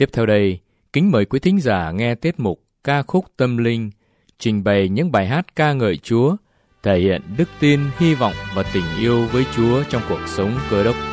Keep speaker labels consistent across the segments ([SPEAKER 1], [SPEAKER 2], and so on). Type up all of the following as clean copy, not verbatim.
[SPEAKER 1] Tiếp theo đây, kính mời quý thính giả nghe tiết mục Ca khúc tâm linh, trình bày những bài hát ca ngợi Chúa, thể hiện đức tin, hy vọng và tình yêu với Chúa trong cuộc sống Cơ Đốc.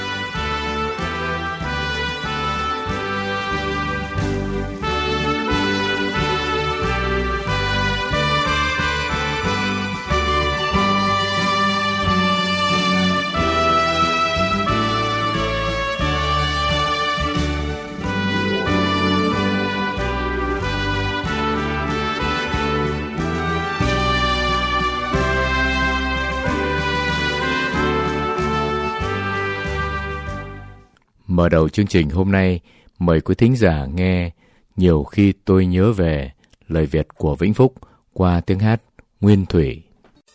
[SPEAKER 1] Mở đầu chương trình hôm nay, mời quý thính giả nghe Nhiều khi tôi nhớ về, lời Việt của Vĩnh Phúc qua tiếng hát Nguyên Thủy.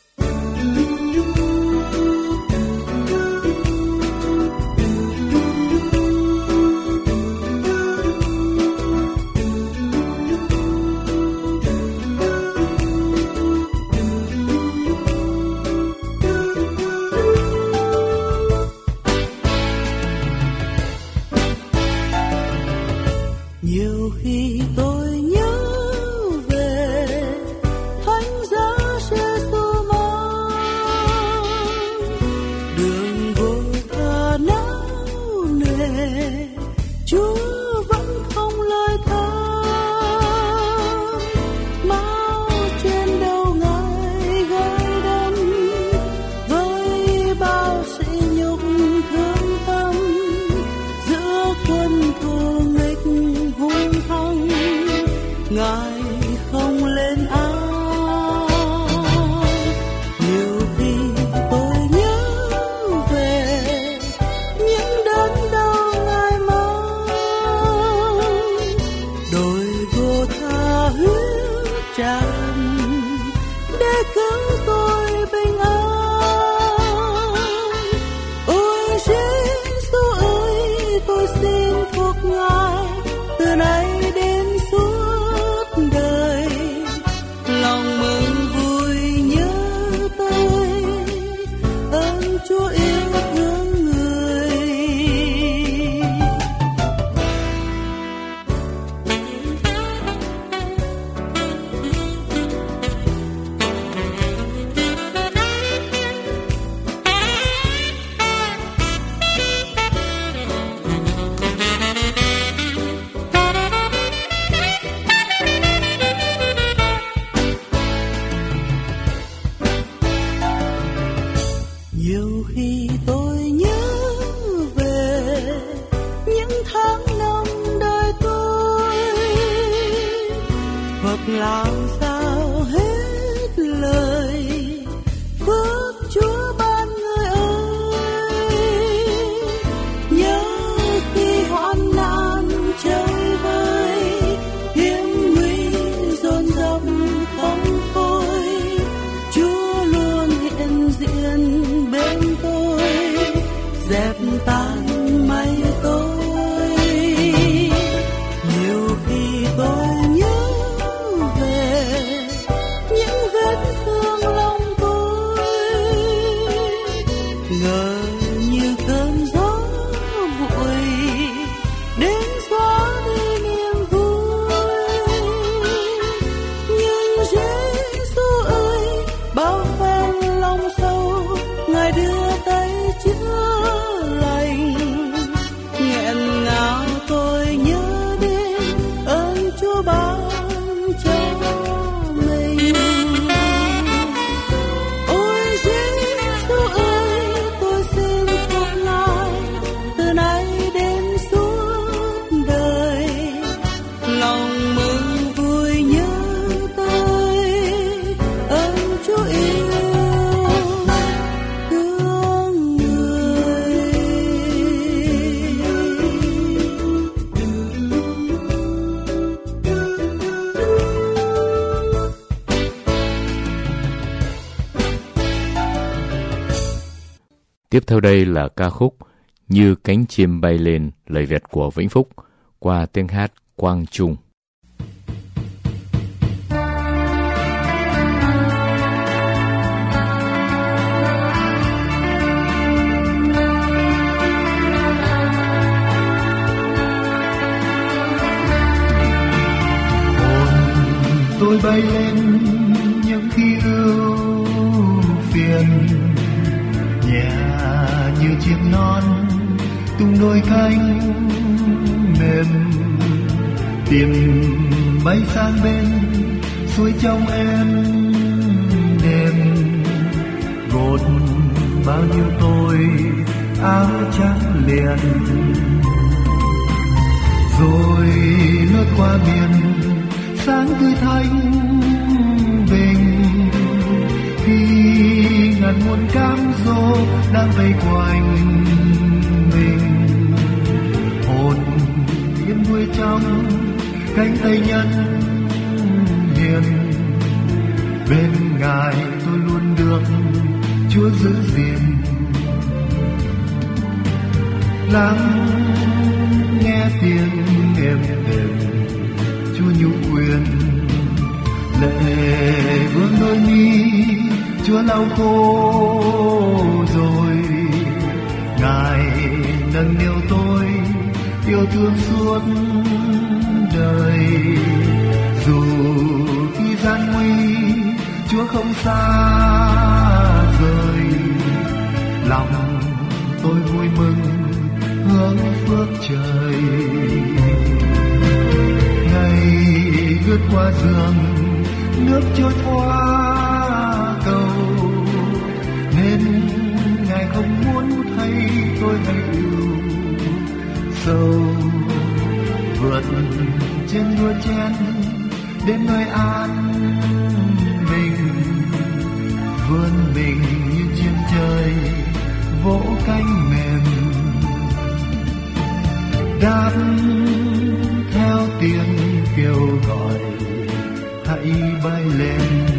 [SPEAKER 2] Nhiều khi tôi nhớ về thánh giá Giêsu mang đường Golgotha náo nề, Chúa vẫn không lời than, máu trên đầu Ngài gay đắng với bao sỉ nhục thương tâm giữa quân thù nghịch hung hăng, Ngài không lên án. Nhiều khi tôi nhớ về những đớn đau Ngài mang, đồi Golgotha huyết tràn để cứu tôi bình an. Ôi Giêsu ơi, tôi xin thuộc Ngài từ nay đến suốt đời, lòng mừng vui nhớ tôi ơn Chúa yêu thương người. Nhiều khi tôi nhớ về những tháng năm đời tôi, hoặc làm sao hết lời phước Chúa ban người ơi. Nhớ khi hoạn nạn chơi vơi, hiểm nguy dồn dập không thôi, Chúa luôn hiện diện bên tôi, dẹp tan mây tối. Nhiều khi tôi nhớ về những vết thương lòng tôi, ngờ như cơn gió bụi đến xóa đi niềm vui. Nhưng Giêsu ơi, bao phen lòng sâu Ngài đưa tay chữa lành, nghẹn ngào tôi nhớ đến ơn Chúa ban cho mình. Ôi Giêsu ơi, tôi xin thuộc Ngài từ nay đến suốt đời, lòng mừng vui nhớ tôi ơn Chúa yêu thương người.
[SPEAKER 1] Tiếp theo đây là ca khúc Như cánh chim bay lên, lời Việt của Vĩnh Phúc qua tiếng hát Quang Trung.
[SPEAKER 3] tôi bay lên những khi ưu phiền, nhẹ như chiếc non tung đôi cánh mềm, tìm bay sang bên suối trong em đêm, gột bao nhiêu tôi áo trắng liền, rồi lướt qua biển sáng tươi thanh bình, khi ngàn muôn cám dỗ đang vây quanh mình, hồn yên nuôi trong cánh tay nhân hiền, bên Ngài tôi luôn được Chúa giữ gìn. Lắng nghe tiếng êm đềm Chúa nhũ quyền, lệ vương đôi mi Chúa lau khô rồi, Ngài nâng niu tôi yêu thương suốt đời. Dù khi gian nguy Chúa không xa rời, lòng tôi vui mừng hướng phước trời. Ngày lướt qua giường nước trôi qua cầu, nên Ngài không muốn thấy tôi hay ưu sầu, vượt trên đua chen đến nơi an bình, vươn mình như chim trời vỗ cánh mềm, đáp theo tiếng kêu gọi hãy bay lên.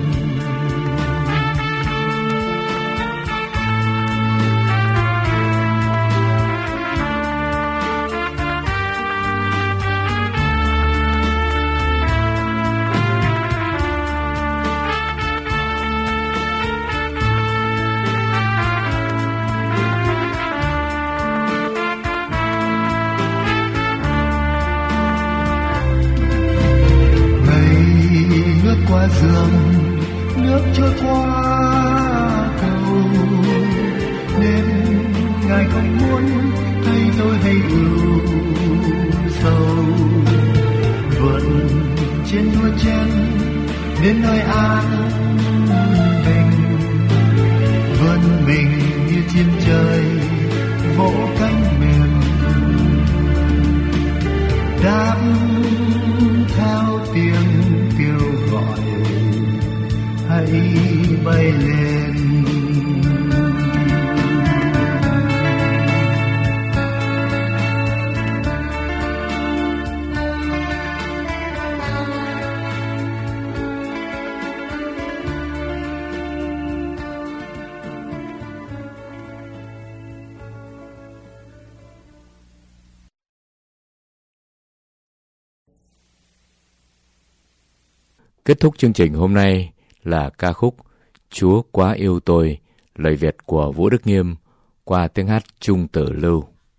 [SPEAKER 3] Qua giường nước trôi qua cầu, nên Ngài không muốn thấy tôi hay ưu sầu, vượt trên đua chen đến nơi an bình, vươn mình như chim trời vỗ cánh mềm, đáp theo tiếng kêu gọi hãy bay lên.
[SPEAKER 1] Kết thúc chương trình hôm nay là ca khúc Chúa quá yêu tôi, lời Việt của Vũ Đức Nghiêm qua tiếng hát Trung Tử Lưu.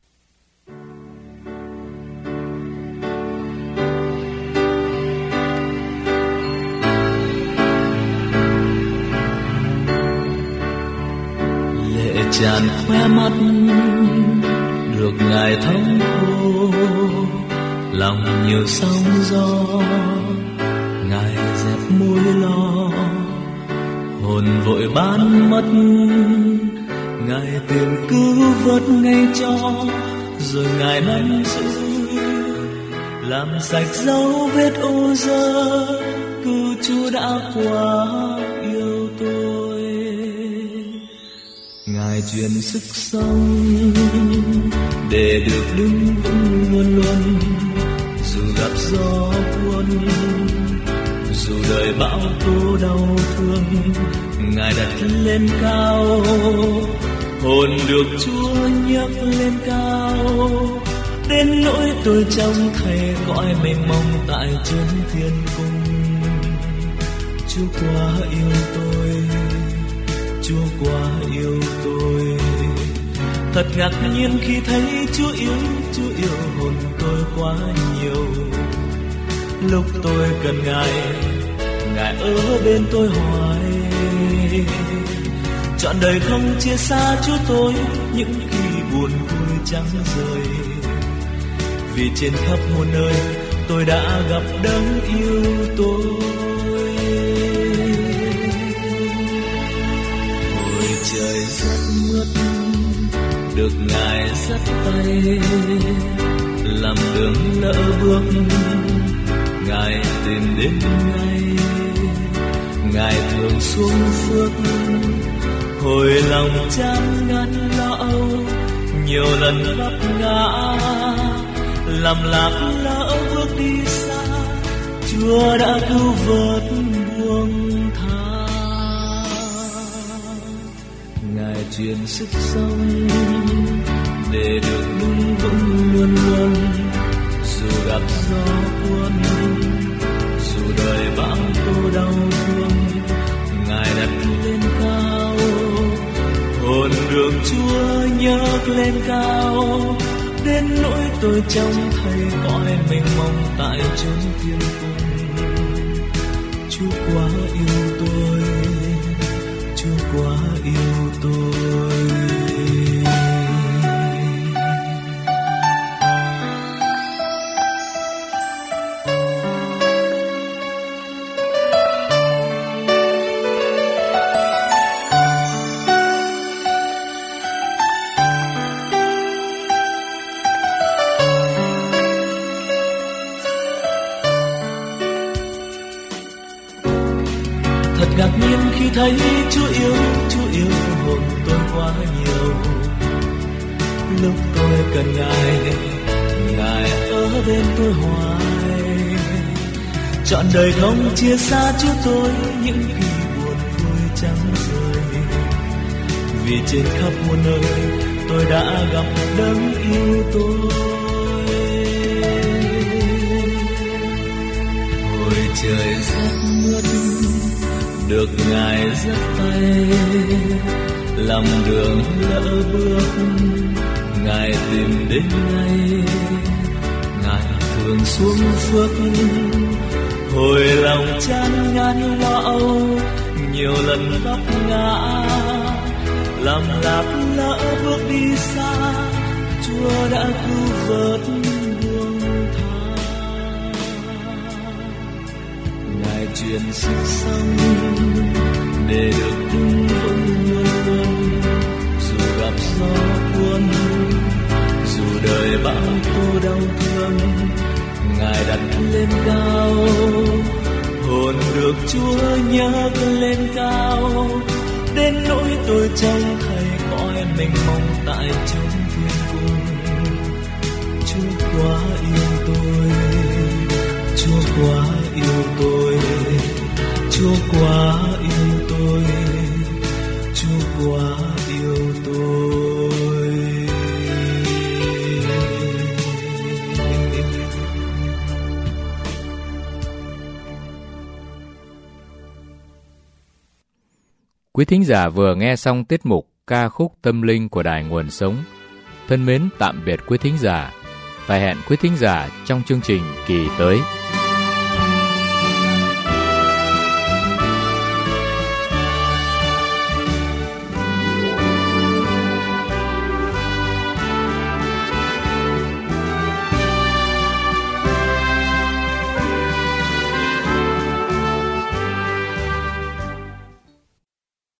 [SPEAKER 4] Lệ tràn khóe mắt được Ngài thấm khô, lòng nhiều sóng gió Ngài dẹp môi lo, hồn vội bán mất Ngài tìm cứu vớt ngay cho, rồi Ngài nắm giữ làm sạch dấu vết ô dơ, cứu Chúa đã quá yêu tôi. Ngài truyền sức sống để được đứng vững luôn luôn, dù gặp gió cuốn, dù đời bão tố đau thương, Ngài đặt lên cao, hồn được Chúa nhấc lên cao, đến nỗi tôi trông thấy cõi mênh mông tại chốn thiên cung. Chúa quá yêu tôi, Chúa quá yêu tôi, thật ngạc nhiên khi thấy Chúa yêu hồn tôi quá nhiều. Lúc tôi cần Ngài, Ngài ở bên tôi hoài. Trọn đời không chia xa Chúa tôi, những khi buồn vui chẳng rời. Vì trên khắp muôn nơi tôi đã gặp đấng yêu tôi. Hồi trời rất mướt, được Ngài dắt tay, làm đường lỡ bước, Ngài tìm đến ngay. Ngài thường xuống phước, hồi lòng chán ngăn lo âu, nhiều lần vấp ngã, làm lạc lỡ bước đi xa. Chúa đã cứu vớt buông tha. Ngài truyền sức sống để được đứng vững luôn luôn, dù gặp gió cuốn, dù đời bão tố đau thương. Ngài đặt lên cao, hồn được Chúa nhấc lên cao, đến nỗi tôi trông thấy cõi mênh mông tại chốn thiên cung. Chúa quá yêu tôi, Chúa quá yêu tôi. Thật ngạc nhiên khi thấy Chúa yêu hồn tôi quá nhiều. Lúc tôi cần Ngài, Ngài ở bên tôi hoài. Trọn đời không chia xa Chúa tôi, những khi buồn vui chẳng rời. Vì trên khắp muôn nơi tôi đã gặp đấng yêu tôi. Hồi trời rất mướt, được Ngài dắt tay, làm đường lỡ bước, Ngài tìm đến ngay. Ngài thường xuống phước, hồi lòng chán ngán lo âu, nhiều lần vấp ngã, làm lạc lỡ bước đi xa. Chúa đã cứu vớt buông tha. Ngài truyền sức sống để được đứng vững luôn luôn, dù gặp gió cuốn, dù đời bão tố đau thương. Ngài đặt lên cao, hồn được Chúa nhấc lên cao, đến nỗi tôi trông thấy cõi mênh mông tại chốn thiên cung. Chúa quá yêu tôi, Chúa quá yêu tôi, Chúa quá yêu tôi, Chúa quá yêu tôi.
[SPEAKER 1] Quý thính giả vừa nghe xong tiết mục ca khúc tâm linh của Đài Nguồn Sống. Thân mến tạm biệt quý thính giả và hẹn quý thính giả trong chương trình kỳ tới.